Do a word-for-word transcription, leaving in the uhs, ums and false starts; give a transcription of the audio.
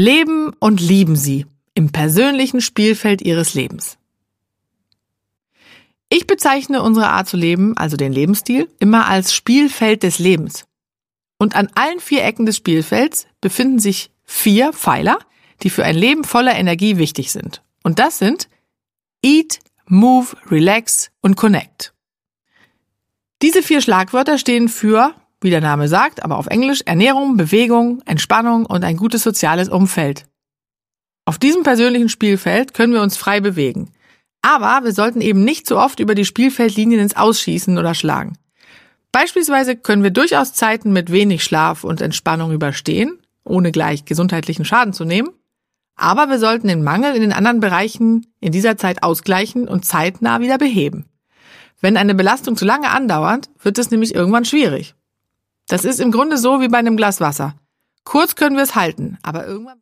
Leben und lieben Sie im persönlichen Spielfeld Ihres Lebens. Ich bezeichne unsere Art zu leben, also den Lebensstil, immer als Spielfeld des Lebens. Und an allen vier Ecken des Spielfelds befinden sich vier Pfeiler, die für ein Leben voller Energie wichtig sind. Und das sind Eat, Move, Relax und Connect. Diese vier Schlagwörter stehen für, wie der Name sagt, aber auf Englisch, Ernährung, Bewegung, Entspannung und ein gutes soziales Umfeld. Auf diesem persönlichen Spielfeld können wir uns frei bewegen. Aber wir sollten eben nicht so oft über die Spielfeldlinien ins Ausschießen oder schlagen. Beispielsweise können wir durchaus Zeiten mit wenig Schlaf und Entspannung überstehen, ohne gleich gesundheitlichen Schaden zu nehmen. Aber wir sollten den Mangel in den anderen Bereichen in dieser Zeit ausgleichen und zeitnah wieder beheben. Wenn eine Belastung zu lange andauert, wird es nämlich irgendwann schwierig. Das ist im Grunde so wie bei einem Glas Wasser. Kurz können wir es halten, aber irgendwann